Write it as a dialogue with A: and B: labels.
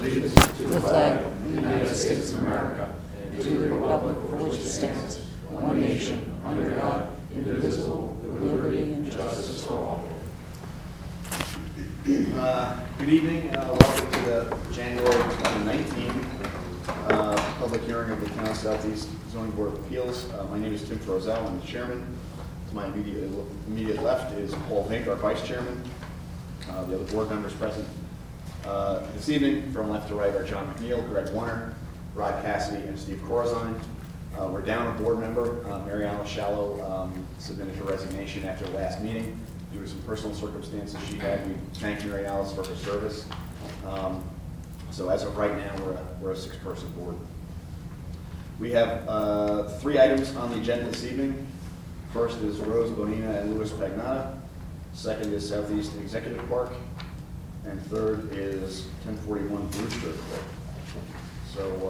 A: allegiance to the flag of the United States of America and to the republic for which it stands, one nation, under God, indivisible, with liberty and justice for all.
B: Good evening. Welcome to the January 2019 public hearing of the Town of Southeast Zoning Board of Appeals. My name is Tim Frozell. I'm the chairman. To my immediate left is Paul Vink, our vice chairman. The other board members present this evening, from left to right, are John McNeil, Greg Warner, Rod Cassidy, and Steve Corazine. We're down a board member. Mariana Shallow submitted her resignation after the last meeting due to some personal circumstances she had. We thank Mary Alice for her service. So as of right now, we're a six-person board. We have 3 items on the agenda this evening. First is Rose Bonina and Louis Pagnotta. Second is Southeast Executive Park. And third is 1041 Brewster Court. So